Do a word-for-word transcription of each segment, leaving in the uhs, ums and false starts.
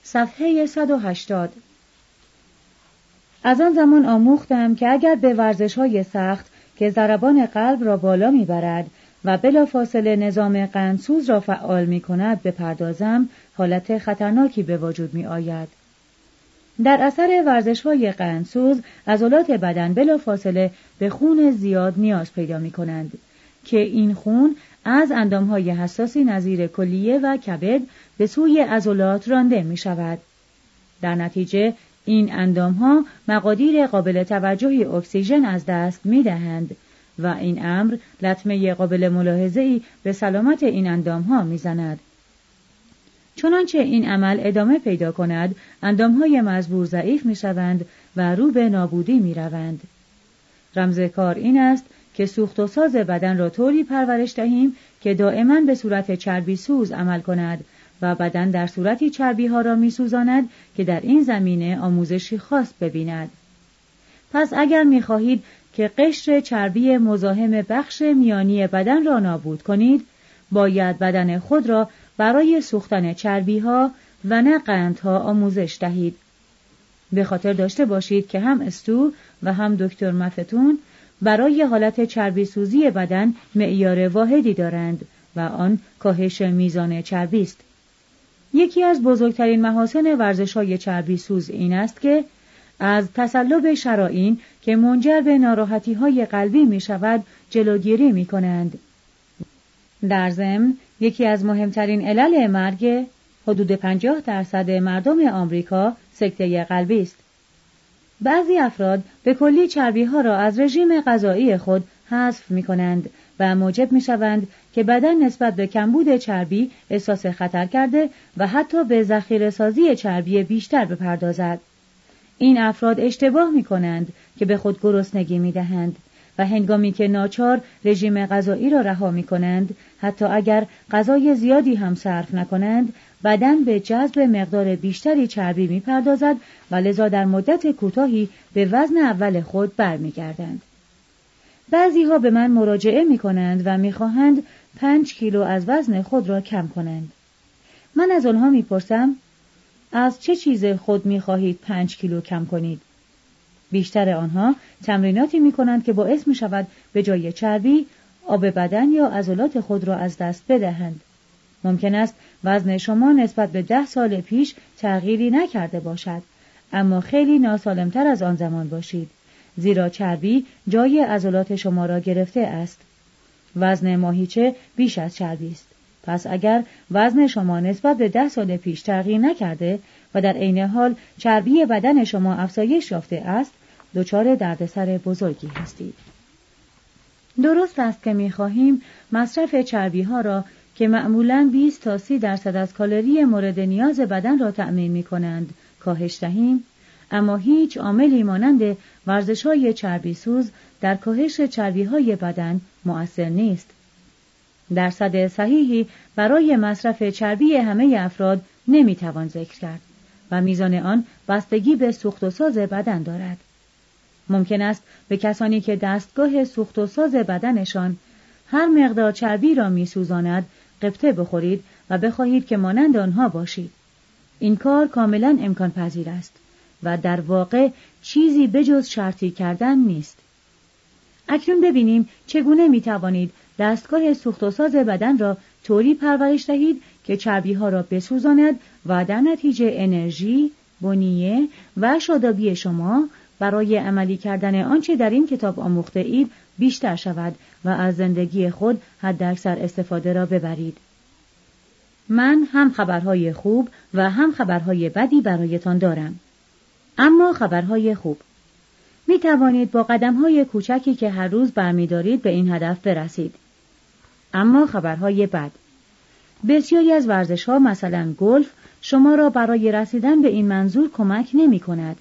صفحه صد و هشتاد. از آن زمان آموختم که اگر به ورزش‌های سخت که ضربان قلب را بالا می‌برد و بلافاصله نظام قندسوز را فعال می‌کند بپردازم، حالت خطرناکی به وجود می‌آید. در اثر ورزش‌های قندسوز، عضلات بدن بلافاصله به خون زیاد نیاز پیدا می‌کنند که این خون از اندام‌های حساسی نظیر کلیه و کبد به سوی عضلات رانده می‌شود. در نتیجه این اندام‌ها مقادیر قابل توجهی اکسیژن از دست می‌دهند و این امر لطمه قابل ملاحظه‌ای به سلامت این اندام‌ها می‌زند. چنانچه این عمل ادامه پیدا کند، اندام‌های مزبور ضعیف می‌شوند و رو به نابودی می‌روند. رمز کار این است که سوخت و ساز بدن را طوری پرورش دهیم که دائما به صورت چربی سوز عمل کند و بدن در صورتی چربی ها را می سوزاند که در این زمینه آموزشی خاص ببیند. پس اگر می خواهید که قشر چربی مزاحم بخش میانی بدن را نابود کنید، باید بدن خود را برای سوختن چربی ها و نه قندها آموزش دهید. به خاطر داشته باشید که هم استو و هم دکتر مفتون برای حالت چربی سوزی بدن معیار واحدی دارند و آن کاهش میزان چربی است. یکی از بزرگترین محاسن ورزش‌های چربی سوز این است که از تصلب شرائین که منجر به ناراحتی‌های قلبی می‌شود جلوگیری می‌کنند. در ضمن یکی از مهمترین علل مرگ حدود پنجاه درصد مردم آمریکا سکته قلبی است. بعضی افراد به کلی چربی‌ها را از رژیم غذایی خود حذف می‌کنند و موجب می‌شوند که بدن نسبت به کمبود چربی احساس خطر کرده و حتی به ذخیره‌سازی چربی بیشتر بپردازد. این افراد اشتباه می‌کنند که به خود گرسنگی می‌دهند و هنگامی که ناچار رژیم غذایی را رها می‌کنند، حتی اگر غذای زیادی هم صرف نکنند، بدن به جذب مقدار بیشتری چربی می‌پردازد و لذا در مدت کوتاهی به وزن اول خود برمیگردند. بعضی‌ها به من مراجعه می‌کنند و می‌خواهند پنج کیلو از وزن خود را کم کنند. من از آنها می‌پرسم از چه چیز خود می‌خواهید پنج کیلو کم کنید؟ بیشتر آنها تمریناتی می‌کنند که باعث می‌شود به جای چربی آب بدن یا عضلات خود را از دست بدهند. ممکن است وزن شما نسبت به ده سال پیش تغییری نکرده باشد، اما خیلی ناسالمتر از آن زمان باشید، زیرا چربی جای عضلات شما را گرفته است. وزن ماهیچه بیش از چربی است. پس اگر وزن شما نسبت به ده سال پیش تغییر نکرده و در عین حال چربی بدن شما افزایش یافته است، دچار دردسر بزرگی هستید. درست است که می‌خواهیم مصرف چربی‌ها را که معمولاً بیست تا سی درصد از کالری مورد نیاز بدن را تأمین می‌کنند کاهش دهیم، اما هیچ عاملی مانند ورزش‌های چربی سوز در کاهش چربی‌های بدن مؤثر نیست. درصد صحیحی برای مصرف چربی همه افراد نمی‌توان ذکر کرد و میزان آن بستگی به سوخت و ساز بدن دارد. ممکن است به کسانی که دستگاه سوخت و ساز بدنشان هر مقدار چربی را می‌سوزاند غبطه بخورید و بخواهید که مانند آنها باشید. این کار کاملا امکان پذیر است و در واقع چیزی بجز شرطی کردن نیست. اکنون ببینیم چگونه می‌توانید دستگاه سوخت و ساز بدن را طوری پرورش دهید که چربی‌ها را بسوزاند و در نتیجه انرژی، بنیه و شادابی شما برای عملی کردن آنچه در این کتاب آموخته اید بیشتر شود و از زندگی خود حداکثر استفاده را ببرید. من هم خبرهای خوب و هم خبرهای بدی برایتان دارم. اما خبرهای خوب: می توانید با قدم‌های کوچکی که هر روز برمی‌دارید به این هدف برسید. اما خبرهای بد: بسیاری از ورزش‌ها مثلا گلف شما را برای رسیدن به این منظور کمک نمی‌کند.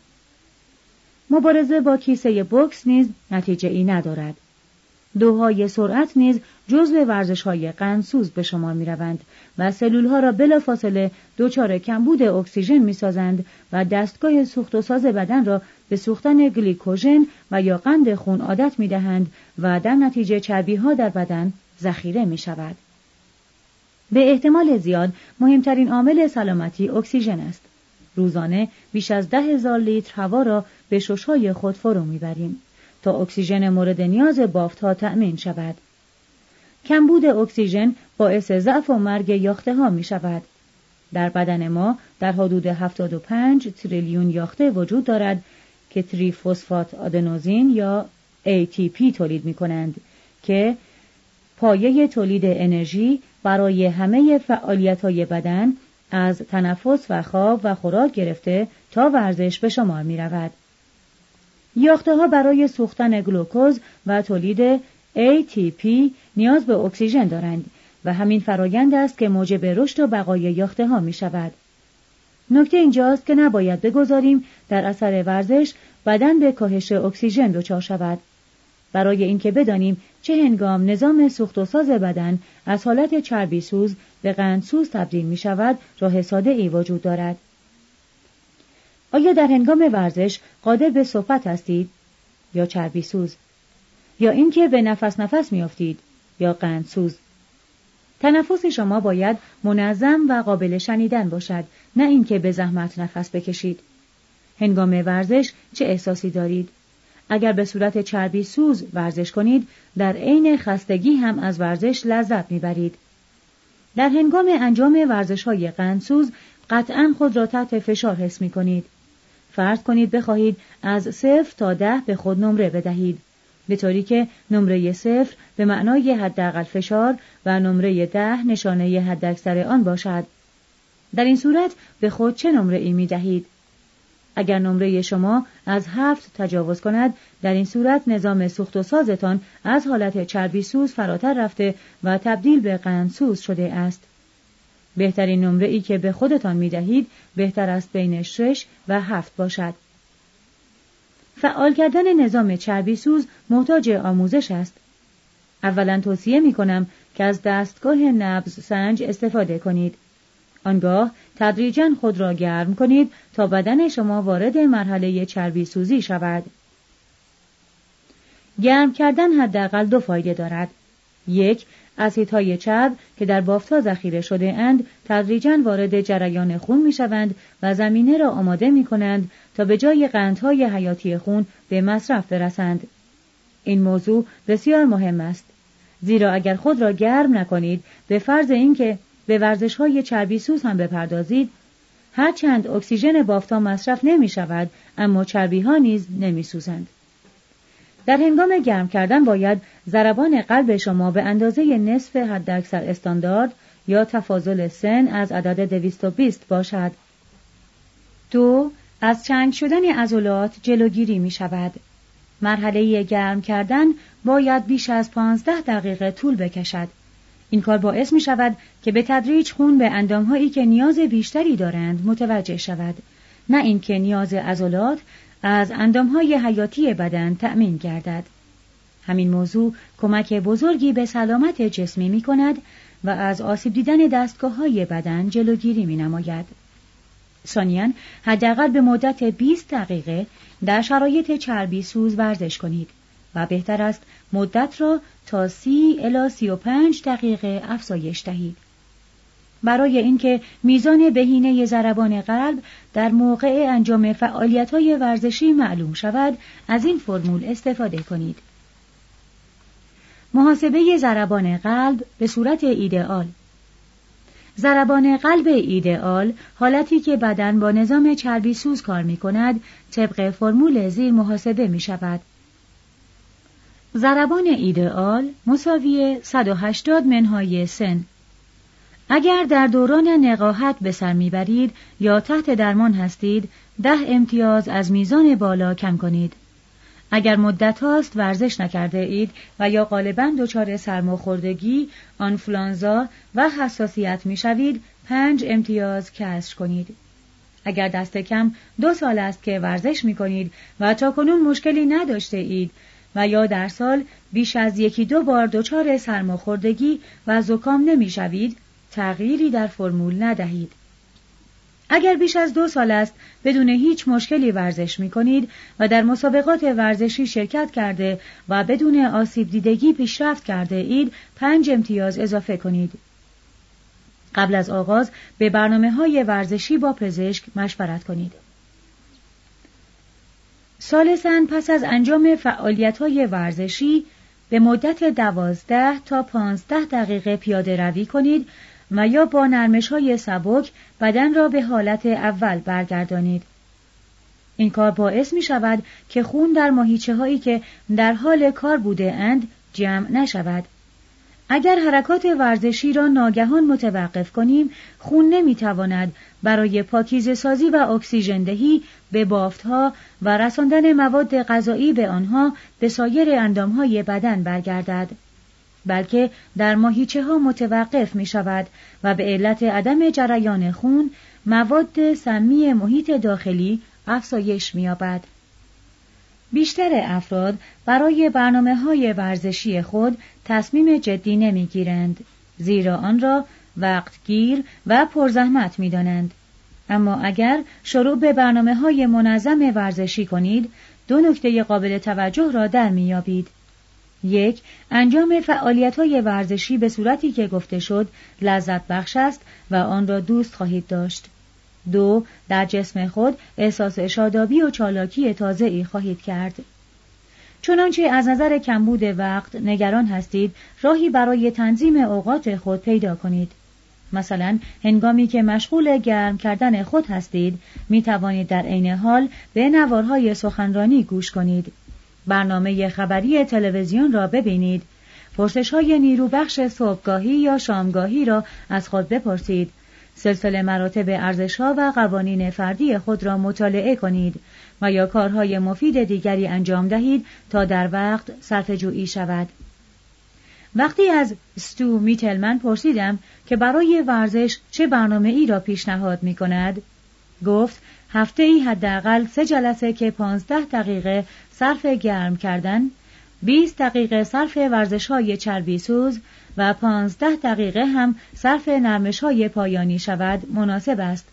مبارزه با کیسه بوکس نیز نتیجه ای ندارد. دوهای سرعت نیز جزو ورزش‌های قندسوز به شما می‌روند و سلول‌ها را بلافاصله دچار کمبود اکسیژن می‌سازند و دستگاه سوخت و ساز بدن را به سوختن گلیکوژن و یا قند خون عادت می‌دهند و در نتیجه چربی‌ها در بدن ذخیره می‌شود. به احتمال زیاد مهمترین عامل سلامتی اکسیژن است. روزانه بیش از ده هزار لیتر هوا را به شش‌های خود فرو میبریم تا اکسیژن مورد نیاز بافت‌ها تأمین شود. کمبود اکسیژن باعث ضعف و مرگ یاخته‌ها میشود. در بدن ما در حدود هفتاد و پنج تریلیون یاخته وجود دارد که تریفسفات آدنوزین یا ای تی پی تولید می‌کنند که پایه تولید انرژی برای همه فعالیت‌های بدن از تنفس و خواب و خوراک گرفته تا ورزش به شمار می‌رود. یاخته‌ها برای سوختن گلوکوز و تولید ای تی پی نیاز به اکسیژن دارند و همین فرایند است که موجب رشد و بقای یاخته‌ها می‌شود. نکته اینجاست که نباید بگذاریم در اثر ورزش بدن به کاهش اکسیژن دچار شود. برای اینکه بدانیم چه هنگام نظام سوخت و ساز بدن از حالت چربی سوز به قندسوز تبدیل می شود، راه ساده ای وجود دارد. آیا در هنگام ورزش قادر به صحبت هستید یا چربی سوز؟ یا اینکه به نفس نفس می افتید یا قندسوز؟ تنفس شما باید منظم و قابل شنیدن باشد، نه اینکه به زحمت نفس بکشید. هنگام ورزش چه احساسی دارید؟ اگر به صورت چربی سوز ورزش کنید، در عین خستگی هم از ورزش لذت میبرید. در هنگام انجام ورزش‌های قندسوز قطعاً خود را تحت فشار حس می‌کنید. فرض کنید بخواهید از صفر تا ده به خود نمره بدهید، به طوری که نمره صفر به معنای حداقل فشار و نمره ده نشانه حداکثر آن باشد. در این صورت به خود چه نمره ای می‌دهید؟ اگر نمره شما از هفت تجاوز کند، در این صورت نظام سوخت و سازتان از حالت چربی سوز فراتر رفته و تبدیل به قندسوز شده است. بهترین نمره ای که به خودتان می دهید بهتر است بین شش و هفت باشد. فعال کردن نظام چربی سوز محتاج آموزش است. اولا توصیه می کنم که از دستگاه نبض سنج استفاده کنید. آنگاه تدریجاً خود را گرم کنید تا بدن شما وارد مرحله چربی سوزی شود. گرم کردن حداقل دو فایده دارد. یک، اسیدهای چرب که در بافت‌ها ذخیره شده اند تدریجاً وارد جریان خون می شوند و زمینه را آماده می کنند تا به جای قندهای حیاتی خون به مصرف برسند. این موضوع بسیار مهم است، زیرا اگر خود را گرم نکنید، به فرض اینکه به ورزش‌های چربی سوز هم بپردازید، هرچند اکسیژن بافت‌ها مصرف نمی شود، اما چربی‌ها نیز نمی سوزند. در هنگام گرم کردن باید ضربان قلب شما به اندازه نصف حداکثر استاندارد یا تفاضل سن از عدد دویست و بیست باشد. دو، از چنگ شدن عضلات جلوگیری می شود. مرحله گرم کردن باید بیش از پانزده دقیقه طول بکشد. این کار باعث می شود که به تدریج خون به اندامهایی که نیاز بیشتری دارند متوجه شود، نه اینکه نیاز عضلات از اندامهای حیاتی بدن تأمین گردد. همین موضوع کمک بزرگی به سلامت جسمی می کند و از آسیب دیدن دستگاه‌های بدن جلوگیری می نماید. ثانیاً حداقل به مدت بیست دقیقه در شرایط چربی سوز ورزش کنید و بهتر است مدت را تا سی الی سی و پنج دقیقه افزایش دهید. برای اینکه میزان بهینه ضربان قلب در موقع انجام فعالیت‌های ورزشی معلوم شود، از این فرمول استفاده کنید. محاسبه ضربان قلب به صورت ایدئال. ضربان قلب ایدئال حالتی که بدن با نظام چربی سوز کار می کند طبق فرمول زیر محاسبه می شود. ضربان ایدئال مساوی صد و هشتاد منهای سن. اگر در دوران نقاهت به سر میبرید یا تحت درمان هستید، ده امتیاز از میزان بالا کم کنید. اگر مدت هاست ورزش نکرده اید و یا غالباً دچار سرماخوردگی، آنفولانزا و حساسیت میشوید، پنج امتیاز کسر کنید. اگر دست کم دو سال است که ورزش میکنید و تاکنون مشکلی نداشته اید و یا در سال بیش از یکی دو بار دچار سرماخوردگی و زکام نمیشوید، تغییری در فرمول ندهید. اگر بیش از دو سال است بدون هیچ مشکلی ورزش می کنید و در مسابقات ورزشی شرکت کرده و بدون آسیب دیدگی پیشرفت کرده اید، پنج امتیاز اضافه کنید. قبل از آغاز به برنامه‌های ورزشی با پزشک مشورت کنید. ثالثاً پس از انجام فعالیت‌های ورزشی به مدت دوازده تا پانزده دقیقه پیاده روی کنید و یا با نرمش‌های سبک بدن را به حالت اول برگردانید. این کار باعث می شود که خون در ماهیچه هایی که در حال کار بوده اند جمع نشود. اگر حرکات ورزشی را ناگهان متوقف کنیم، خون نمی تواند برای پاکیزه سازی و اکسیژن دهی به بافت‌ها و رساندن مواد غذایی به آنها به سایر اندام‌های بدن برگردد، بلکه در ماهیچه ها متوقف می شود و به علت عدم جریان خون مواد سمی محیط داخلی افزایش می‌یابد. بیشتر افراد برای برنامه‌های ورزشی خود تصمیم جدی نمی‌گیرند، زیرا آن را وقتگیر و پرزحمت می‌دانند. اما اگر شروع به برنامه‌های منظم ورزشی کنید، دو نکته قابل توجه را در می‌یابید. یک، انجام فعالیت‌های ورزشی به صورتی که گفته شد لذت بخش است و آن را دوست خواهید داشت. دو، در جسم خود احساس شادابی و چالاکی تازه‌ای خواهید کرد. چنانچه از نظر کمبود وقت نگران هستید، راهی برای تنظیم اوقات خود پیدا کنید. مثلا هنگامی که مشغول گرم کردن خود هستید، می توانید در عین حال به نوارهای سخنرانی گوش کنید، برنامه خبری تلویزیون را ببینید، پرسش‌های نیروبخش صبحگاهی یا شامگاهی را از خود بپرسید، سلسله مراتب ارزش‌ها و قوانین فردی خود را مطالعه کنید و یا کارهای مفید دیگری انجام دهید تا در وقت صرفه‌جویی شود. وقتی از استو میتلمن پرسیدم که برای ورزش چه برنامه‌ای را پیشنهاد می‌کند، گفت هفته‌ای حداقل سه جلسه که پانزده دقیقه صرف گرم کردن، بیست دقیقه صرف ورزش‌های چربیسوز و پانزده دقیقه هم صرف نرمش‌های پایانی شود مناسب است.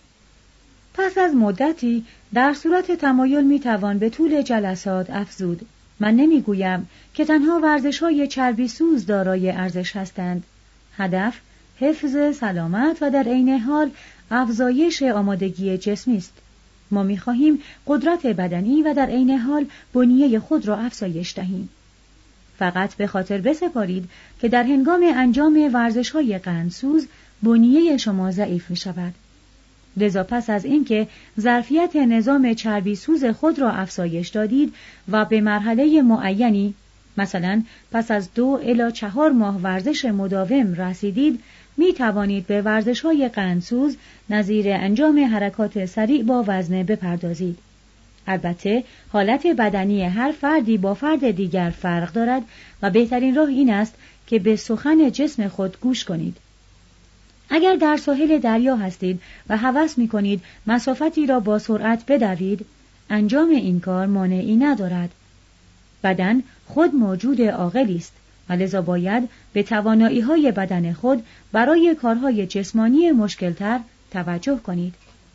پس از مدتی در صورت تمایل میتوان به طول جلسات افزود. من نمیگویم که تنها ورزش‌های چربیسوز دارای ارزش هستند. هدف حفظ سلامت و در عین حال افزایش آمادگی جسمی است. ما می‌خواهیم قدرت بدنی و در عین حال بنیه خود را افزایش دهیم. فقط به خاطر بسپارید که در هنگام انجام ورزش‌های قندسوز بنیه شما ضعیف می‌شود. لذا پس از اینکه ظرفیت نظام چربی سوز خود را افزایش دادید و به مرحله معینی، مثلا پس از دو الی چهار ماه ورزش مداوم رسیدید، می توانید به ورزش‌های قندسوز نظیر انجام حرکات سریع با وزنه بپردازید. البته حالت بدنی هر فردی با فرد دیگر فرق دارد و بهترین راه این است که به سخن جسم خود گوش کنید. اگر در ساحل دریا هستید و هوس می کنید مسافتی را با سرعت بدوید، انجام این کار مانعی ندارد. بدن خود موجود عاقلی است و لذا باید به توانایی‌های بدن خود برای کارهای جسمانی مشکل‌تر توجه کنید.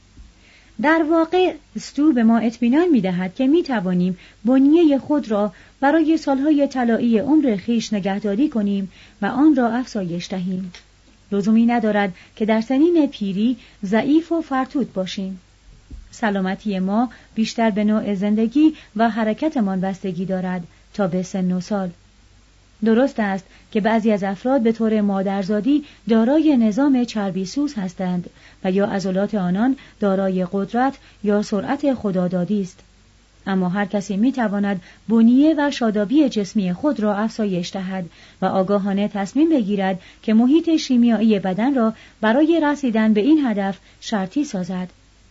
در واقع استو به ما اطمینان می‌دهد که می‌توانیم بنیه خود را برای سالهای طلایی عمر خویش نگهداری کنیم و آن را افزایش دهیم. لزومی ندارد که در سنین پیری ضعیف و فرتوت باشیم. سلامتی ما بیشتر به نوع زندگی و حرکتمان بستگی دارد تا به سن و سال. درست است که بعضی از افراد به طور مادرزادی دارای نظام چربیسوز هستند و یا عضلات آنان دارای قدرت یا سرعت خدادادی است. اما هر کسی می تواند بنیه و شادابی جسمی خود را افزایش دهد و آگاهانه تصمیم بگیرد که محیط شیمیایی بدن را برای رسیدن به این هدف شرطی سازد.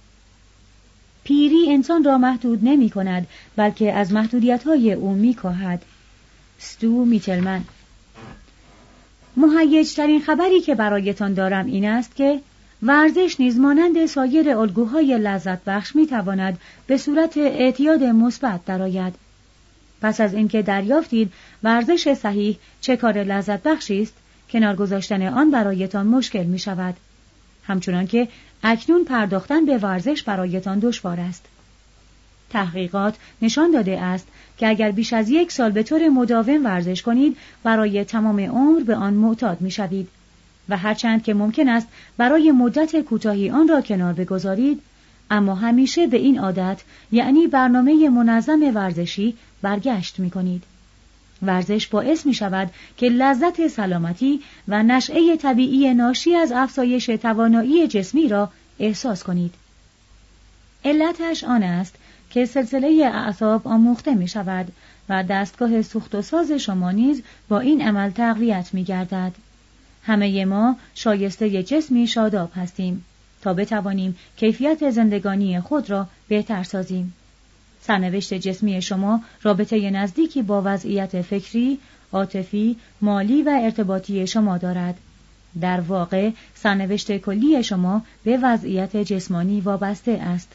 پیری انسان را محدود نمی کند، بلکه از محدودیت‌های او می کاهد. استو میتلمن. مهیج‌ترین خبری که برایتان دارم این است که ورزش نیز مانند سایر الگوهای لذت بخش می تواند به صورت اعتیاد مثبت درآید. پس از اینکه دریافتید ورزش صحیح چه کار لذت بخشی است، کنار گذاشتن آن برایتان مشکل می شود. همچنان که اکنون پرداختن به ورزش برایتان دشوار است. تحقیقات نشان داده است که اگر بیش از یک سال به طور مداوم ورزش کنید، برای تمام عمر به آن معتاد می شوید و هرچند که ممکن است برای مدت کوتاهی آن را کنار بگذارید، اما همیشه به این عادت، یعنی برنامه منظم ورزشی، برگشت می کنید. ورزش باعث می شود که لذت سلامتی و نشأه طبیعی ناشی از افزایش توانایی جسمی را احساس کنید. علتش آن است که سلسله اعصاب آموخته می شود و دستگاه سوخت و ساز شما نیز با این عمل تقویت می گردد. همه ما شایسته جسمی شاداب هستیم تا بتوانیم کیفیت زندگانی خود را بهتر سازیم. سرنوشت جسمی شما رابطه نزدیکی با وضعیت فکری، عاطفی، مالی و ارتباطی شما دارد. در واقع سرنوشت کلی شما به وضعیت جسمانی وابسته است.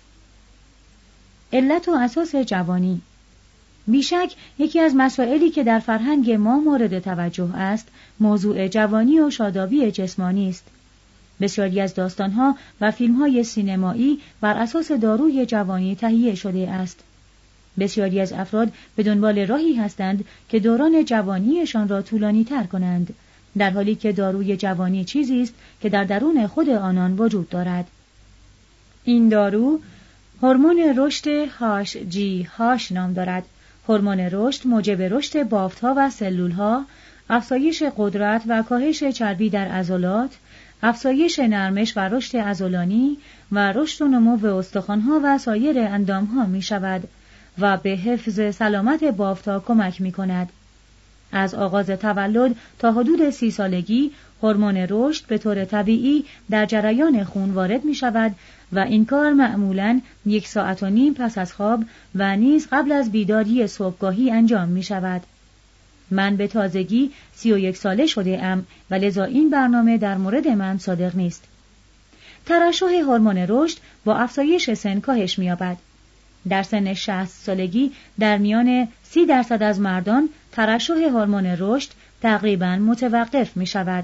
علت و اساس جوانی. بیشک یکی از مسائلی که در فرهنگ ما مورد توجه است، موضوع جوانی و شادابی جسمانی است. بسیاری از داستانها و فیلمهای سینمایی بر اساس داروی جوانی تهیه شده است. بسیاری از افراد به دنبال راهی هستند که دوران جوانیشان را طولانی تر کنند، در حالی که داروی جوانی چیزی است که در درون خود آنان وجود دارد. این دارو هورمون رشد هاش جی هاش نام دارد. هورمون رشد موجب رشد بافت‌ها و سلول‌ها، افزایش قدرت و کاهش چربی در عضلات، افزایش نرمش و رشد عضلانی و رشد و نمو استخوان‌ها و سایر اندام‌ها می‌شود و به حفظ سلامت بافت‌ها کمک می‌کند. از آغاز تولد تا حدود سی سالگی هورمون رشد به طور طبیعی در جریان خون وارد می‌شود و این کار معمولاً یک ساعت و نیم پس از خواب و نیز قبل از بیداری صبحگاهی انجام می‌شود. من به تازگی سی و یک ساله شده ام و لذا این برنامه در مورد من صادق نیست. ترشح هورمون رشد با افزایش سن کاهش می‌یابد. در سن شصت سالگی در میان سی درصد از مردان ترشح هورمون رشد تقریباً متوقف می‌شود.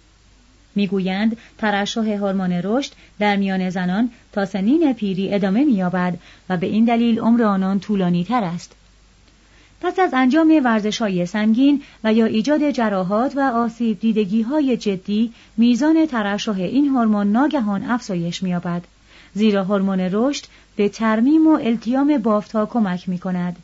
میگویند ترشح هورمون رشد در میان زنان تا سنین پیری ادامه می‌یابد و به این دلیل عمر آنان طولانی‌تر است. پس از انجام ورزش‌های سنگین و یا ایجاد جراحات و آسیب دیدگی‌های جدی، میزان ترشح این هورمون ناگهان افزایش می‌یابد، زیرا هورمون رشد به ترمیم و التیام بافت‌ها کمک می‌کند.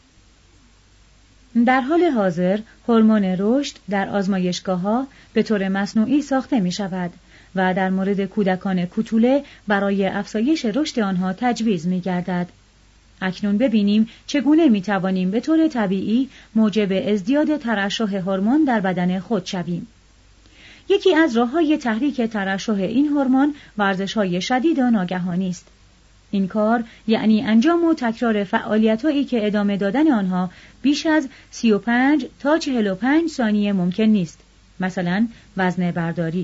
در حال حاضر هورمون رشد در آزمایشگاه‌ها به طور مصنوعی ساخته می‌شود و در مورد کودکان کوچوله برای افزایش رشد آنها تجویز می‌گردد. اکنون ببینیم چگونه می‌توانیم به طور طبیعی موجب ازدیاد ترشح هورمون در بدن خود شویم. یکی از راه‌های تحریک ترشح این هورمون ورزش‌های شدید و ناگهانی است. این کار یعنی انجام و تکرار فعالیت‌هایی که ادامه دادن آنها بیش از سی و پنج تا چهل و پنج ثانیه ممکن نیست. مثلا وزنه برداری.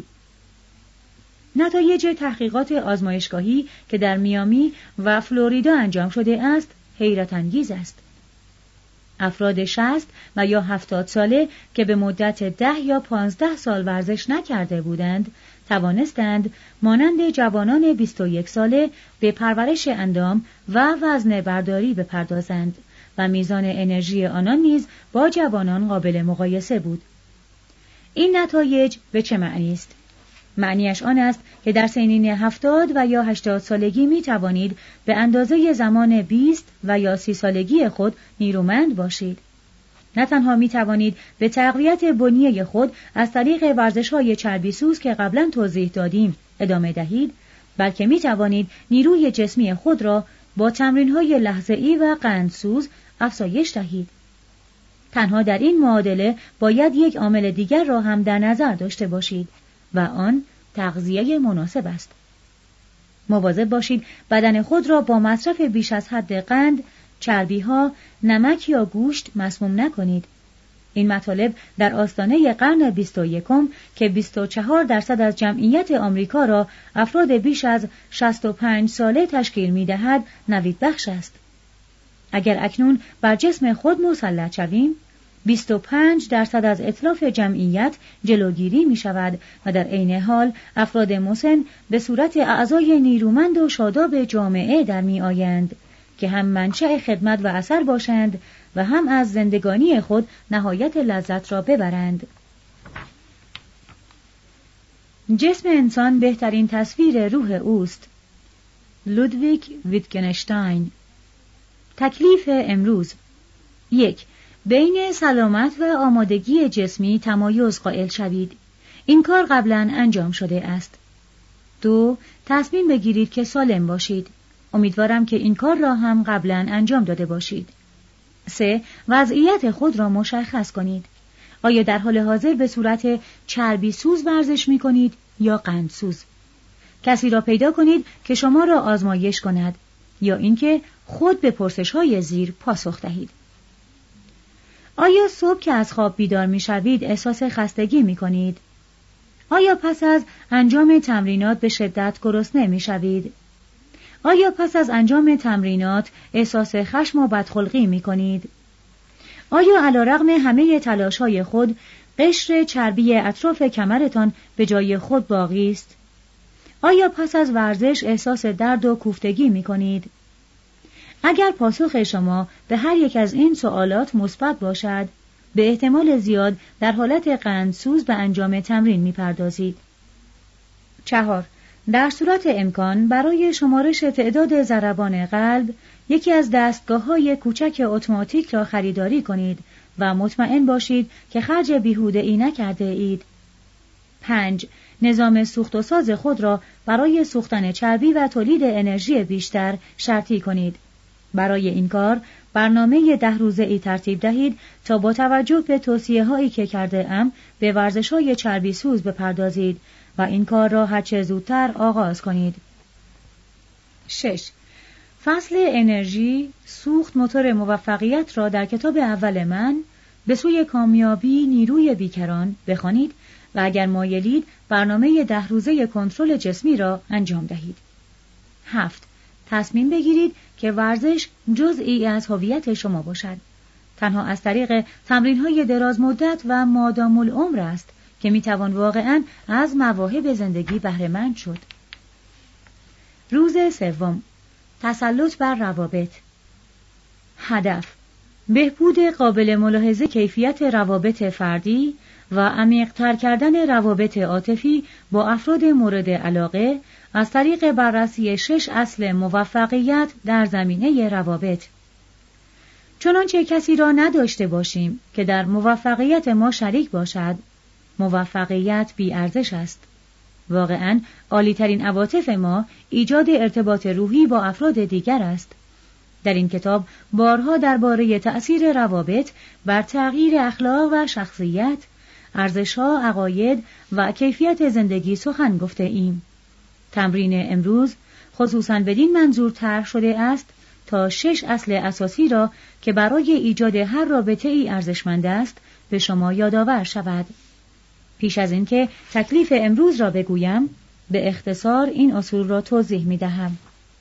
نتایج تحقیقات آزمایشگاهی که در میامی و فلوریدا انجام شده است حیرت انگیز است. افراد شصت و یا هفتاد ساله که به مدت ده یا پانزده سال ورزش نکرده بودند توانستند مانند جوانان بیست و یک ساله به پرورش اندام و وزنه برداری بپردازند و میزان انرژی آنان نیز با جوانان قابل مقایسه بود. این نتایج به چه معنی است؟ معنیش آن است که در سنین هفتاد و یا هشتاد سالگی می توانید به اندازه زمان بیست و یا سی سالگی خود نیرومند باشید. نه تنها می توانید به تقویت بنیه خود از طریق ورزش‌های چربی‌سوز که قبلا توضیح دادیم ادامه دهید، بلکه می توانید نیروی جسمی خود را با تمرین‌های لحظه‌ای و قندسوز افزایش دهید. تنها در این معادله باید یک عامل دیگر را هم در نظر داشته باشید و آن تغذیه مناسب است. مواظب باشید بدن خود را با مصرف بیش از حد قند، چربی‌ها، نمک یا گوشت مسموم نکنید. این مطالب در آستانه قرن بیست و یکم که بیست و چهار درصد از جمعیت آمریکا را افراد بیش از شصت و پنج ساله تشکیل می‌دهد نوید بخش است. اگر اکنون بر جسم خود مسلط شویم، بیست و پنج درصد از اتلاف جمعیت جلوگیری می شود و در عین حال افراد مسن به صورت اعضای نیرومند و شاداب جامعه در می آیند که هم منشأ خدمت و اثر باشند و هم از زندگانی خود نهایت لذت را ببرند. جسم انسان بهترین تصویر روح اوست. لودویگ ویتگنشتاین. تکلیف امروز: یک. بین سلامت و آمادگی جسمی تمایز قائل شوید. این کار قبلا انجام شده است. دو. تصمیم بگیرید که سالم باشید. امیدوارم که این کار را هم قبلا انجام داده باشید. سه. وضعیت خود را مشخص کنید. آیا در حال حاضر به صورت چربی سوز ورزش می کنید یا قند سوز؟ کسی را پیدا کنید که شما را آزمایش کند یا اینکه خود به پرسش‌های زیر پاسخ دهید. آیا صبح که از خواب بیدار می شوید احساس خستگی می کنید؟ آیا پس از انجام تمرینات به شدت گرسنه می شوید؟ آیا پس از انجام تمرینات احساس خشم و بدخلقی می کنید؟ آیا علیرغم همه تلاش‌های خود قشر چربی اطراف کمرتان به جای خود باقی است؟ آیا پس از ورزش احساس درد و کوفتگی می کنید؟ اگر پاسخ شما به هر یک از این سوالات مثبت باشد، به احتمال زیاد در حالت قندسوز به انجام تمرین می پردازید. چهار. در صورت امکان برای شمارش تعداد ضربان قلب یکی از دستگاه‌های کوچک اتوماتیک را خریداری کنید و مطمئن باشید که خرج بیهوده‌ای نکرده اید. پنج. نظام سوخت و ساز خود را برای سوختن چربی و تولید انرژی بیشتر شرطی کنید. برای این کار برنامه ده روزه‌ای ترتیب دهید تا با توجه به توصیه‌هایی که کرده ام به ورزش‌های چربی سوز بپردازید و این کار را هرچه زودتر آغاز کنید. شش. فصل انرژی، سوخت موتور موفقیت را در کتاب اول من به سوی کامیابی نیروی بیکران بخوانید و اگر مایلید برنامه ده روزه کنترل جسمی را انجام دهید. هفت. تصمیم بگیرید که ورزش جزئی از هویت شما باشد. تنها از طریق تمرین‌های دراز مدت و مادام العمر است که میتوان واقعاً از مواهب زندگی بهره مند شد. روز سوم. تسلط بر روابط. هدف: بهبود قابل ملاحظه کیفیت روابط فردی و عمیق‌تر کردن روابط عاطفی با افراد مورد علاقه از طریق بررسی شش اصل موفقیت در زمینه روابط. چنانچه کسی را نداشته باشیم که در موفقیت ما شریک باشد، موفقیت بی ارزش است. واقعاً عالی‌ترین عواطف ما ایجاد ارتباط روحی با افراد دیگر است. در این کتاب بارها درباره تأثیر روابط بر تغییر اخلاق و شخصیت، ارزش‌ها، عقاید و کیفیت زندگی سخن گفته ایم. تمرین امروز خصوصاً بدین منظور طرح شده است تا شش اصل اساسی را که برای ایجاد هر رابطه ای ارزشمند است به شما یادآور شود. پیش از اینکه تکلیف امروز را بگویم، به اختصار این اصول را توضیح می دهم.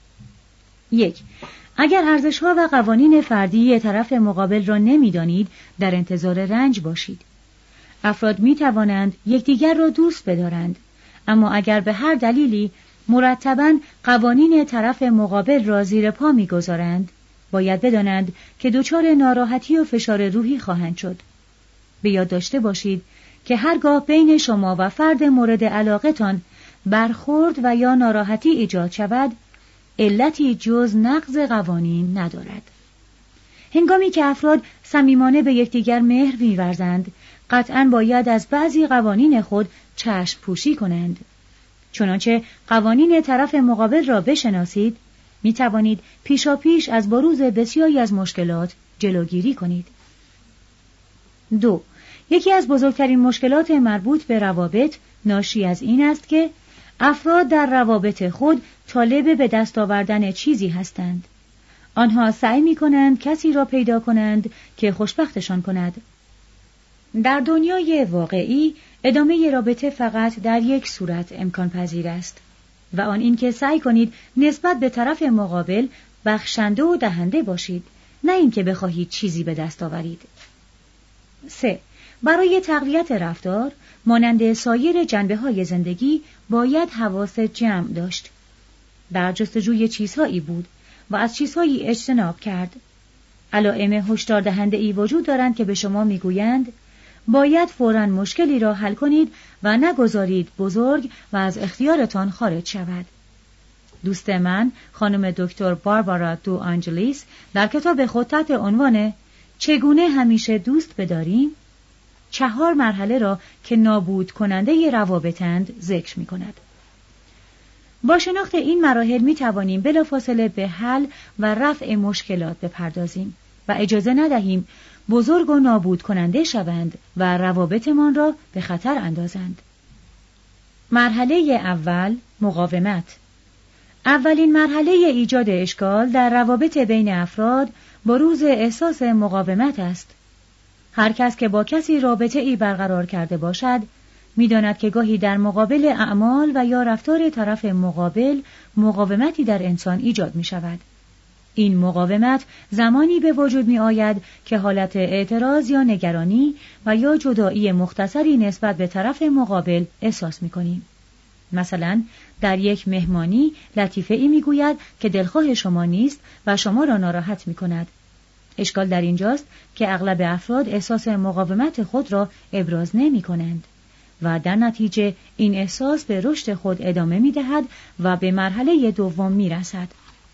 یک. اگر ارزش‌ها و قوانین فردی طرف مقابل را نمی دانید، در انتظار رنج باشید. افراد می توانند یکدیگر را دوست بدارند، اما اگر به هر دلیلی مرتباً قوانین طرف مقابل را زیر پا می گذارند، باید بدانند که دچار ناراحتی و فشار روحی خواهند شد. به یاد داشته باشید که هرگاه بین شما و فرد مورد علاقتان برخورد و یا ناراحتی ایجاد شود، علتی جز نقض قوانین ندارد. هنگامی که افراد صمیمانه به یکدیگر مهر می‌ورزند، قطعاً باید از بعضی قوانین خود چشم پوشی کنند. چنانچه قوانین طرف مقابل را بشناسید، می توانید پیشا پیش از بروز بسیاری از مشکلات جلوگیری کنید. دو. یکی از بزرگترین مشکلات مربوط به روابط ناشی از این است که افراد در روابط خود طالب به دست آوردن چیزی هستند. آنها سعی می کنند کسی را پیدا کنند که خوشبختشان کند. در دنیای واقعی ادامه رابطه فقط در یک صورت امکان پذیر است و آن این که سعی کنید نسبت به طرف مقابل بخشنده و دهنده باشید، نه اینکه بخواهید چیزی به دست آورید. سه. برای تقویت رفتار مانند سایر جنبه‌های زندگی باید حواس جمع داشت. در جستجوی چیزهایی بود و از چیزهایی اجتناب کرد. علائم هشدار دهنده‌ای وجود دارند که به شما میگویند باید فوراً مشکلی را حل کنید و نگذارید بزرگ و از اختیارتان خارج شود. دوست من خانم دکتر باربارا دو آنجلیس در کتاب خود تحت عنوان چگونه همیشه دوست بداریم چهار مرحله را که نابود کننده روابطند ذکر می کند. با شناخت این مراحل می توانیم بلافاصله به حل و رفع مشکلات بپردازیم و اجازه ندهیم بزرگ و نابود کننده شوند و روابطمان را به خطر اندازند. مرحله اول، مقاومت. اولین مرحله ایجاد اشکال در روابط بین افراد بروز احساس مقاومت است. هر کس که با کسی رابطه ای برقرار کرده باشد، می‌داند که گاهی در مقابل اعمال و یا رفتار طرف مقابل مقاومتی در انسان ایجاد می شود. این مقاومت زمانی به وجود می آید که حالت اعتراض یا نگرانی و یا جدایی مختصری نسبت به طرف مقابل احساس می کنیم. مثلا در یک مهمانی لطیفه ای می گوید که دلخواه شما نیست و شما را ناراحت می کند. اشکال در اینجاست که اغلب افراد احساس مقاومت خود را ابراز نمی کنند و در نتیجه این احساس به رشد خود ادامه می دهد و به مرحله دوم می رسد.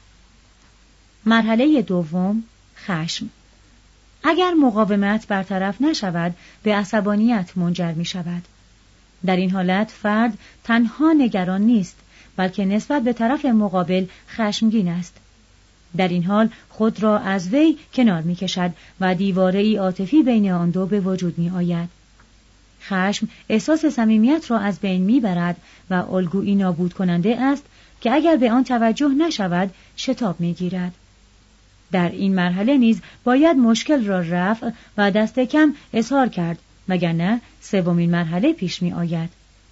مرحله دوم، خشم. اگر مقاومت برطرف نشود به عصبانیت منجر می شود. در این حالت فرد تنها نگران نیست بلکه نسبت به طرف مقابل خشمگین است. در این حال خود را از وی کنار می کشد و دیواره‌ای عاطفی بین آن دو به وجود می آید. خشم احساس صمیمیت را از بین می برد و الگویی نابود کننده است که اگر به آن توجه نشود شتاب می گیرد. در این مرحله نیز باید مشکل را رفع و دست کم اظهار کرد وگرنه سومین مرحله پیش می آید.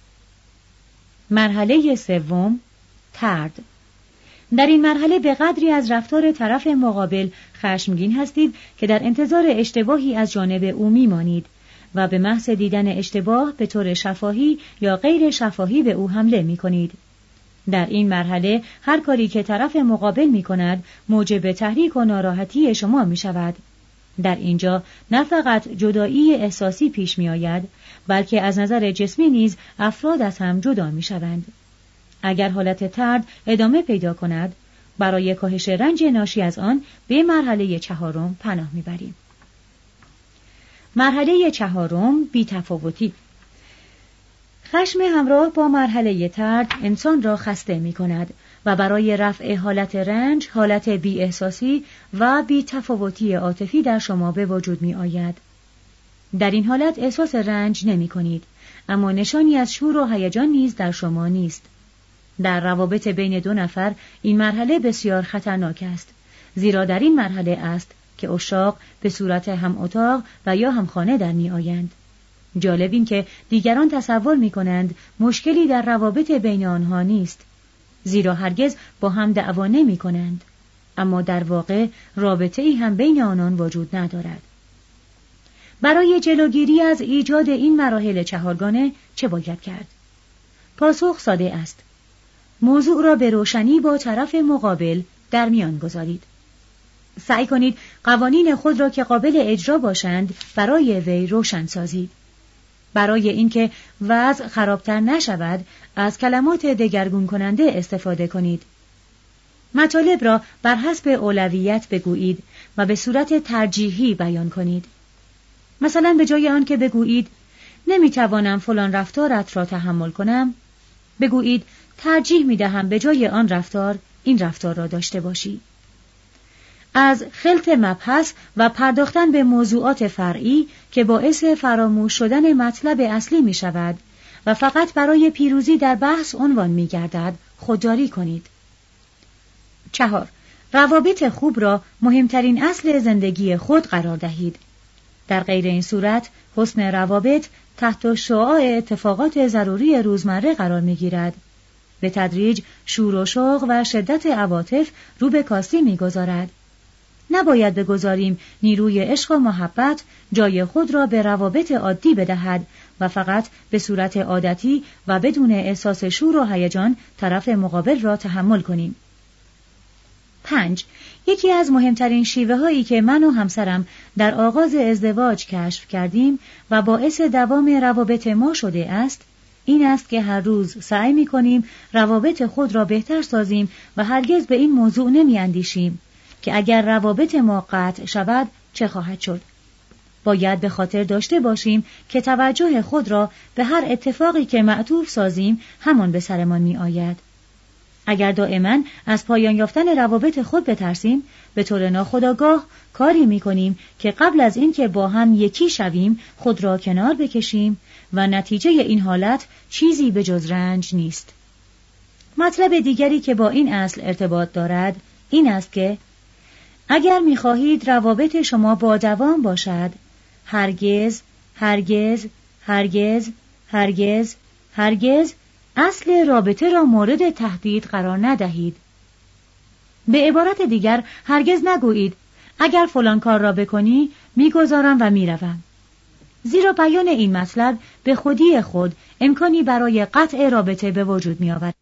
مرحله سوم، طرد. در این مرحله به قدری از رفتار طرف مقابل خشمگین هستید که در انتظار اشتباهی از جانب او میمانید و به محض دیدن اشتباه به طور شفاهی یا غیر شفاهی به او حمله می کنید. در این مرحله هر کاری که طرف مقابل می کند موجب تحریک و ناراحتی شما می شود. در اینجا نه فقط جدایی احساسی پیش می آید بلکه از نظر جسمی نیز افراد از هم جدا می شوند. اگر حالت طرد ادامه پیدا کند برای کاهش رنج ناشی از آن به مرحله چهارم پناه می بریم. مرحله چهارم، بی‌تفاوتی. خشم همراه با مرحله طرد انسان را خسته می کند و برای رفع حالت رنج، حالت بی احساسی و بی تفاوتی عاطفی در شما به وجود می آید. در این حالت احساس رنج نمی کنید، اما نشانی از شور و هیجان نیز در شما نیست. در روابط بین دو نفر این مرحله بسیار خطرناک است، زیرا در این مرحله است که عشاق به صورت هم اتاق و یا هم خانه در می آیند. جالب این که دیگران تصور می کنند مشکلی در روابط بین آنها نیست، زیرا هرگز با هم دعوا نمی کنند، اما در واقع رابطه ای هم بین آنان وجود ندارد. برای جلوگیری از ایجاد این مراحل چهارگانه چه باید کرد؟ پاسخ ساده است. موضوع را به روشنی با طرف مقابل در میان گذارید. سعی کنید قوانین خود را که قابل اجرا باشند برای وی روشن سازید. برای اینکه وضع خرابتر نشود از کلمات دگرگون کننده استفاده کنید. مطالب را بر حسب اولویت بگویید و به صورت ترجیحی بیان کنید. مثلا به جای آن که بگویید نمیتوانم فلان رفتارت را تحمل کنم، بگویید ترجیح میدهم به جای آن رفتار این رفتار را داشته باشی. از خلط مبحث و پرداختن به موضوعات فرعی که باعث فراموش شدن مطلب اصلی می شود و فقط برای پیروزی در بحث عنوان می گردد خودداری کنید. چهار. روابط خوب را مهمترین اصل زندگی خود قرار دهید. در غیر این صورت حسن روابط تحت شعاع اتفاقات ضروری روزمره قرار می گیرد. به تدریج شور و شوق و شدت عواطف رو به کاستی می گذارد. نباید بگذاریم نیروی عشق و محبت جای خود را به روابط عادی بدهد و فقط به صورت عادتی و بدون احساس شور و هیجان طرف مقابل را تحمل کنیم. پنج. یکی از مهمترین شیوه هایی که من و همسرم در آغاز ازدواج کشف کردیم و باعث دوام روابط ما شده است، این است که هر روز سعی می کنیم روابط خود را بهتر سازیم و هرگز به این موضوع نمی اندیشیم که اگر روابط ما قطع شود چه خواهد شد. باید به خاطر داشته باشیم که توجه خود را به هر اتفاقی که معطوف سازیم همان به سرمان می آید. اگر دائما از پایان یافتن روابط خود بترسیم، به طور ناخودآگاه کاری می کنیم که قبل از این که با هم یکی شویم خود را کنار بکشیم و نتیجه این حالت چیزی به جز رنج نیست. مطلب دیگری که با این اصل ارتباط دارد این است که اگر می خواهید روابط شما با دوام باشد، هرگز، هرگز، هرگز، هرگز، هرگز اصل رابطه را مورد تهدید قرار ندهید. به عبارت دیگر هرگز نگویید اگر فلان کار را بکنی میگذارم و میروم، زیرا بیان این مطلب به خودی خود امکانی برای قطع رابطه به وجود میآورد.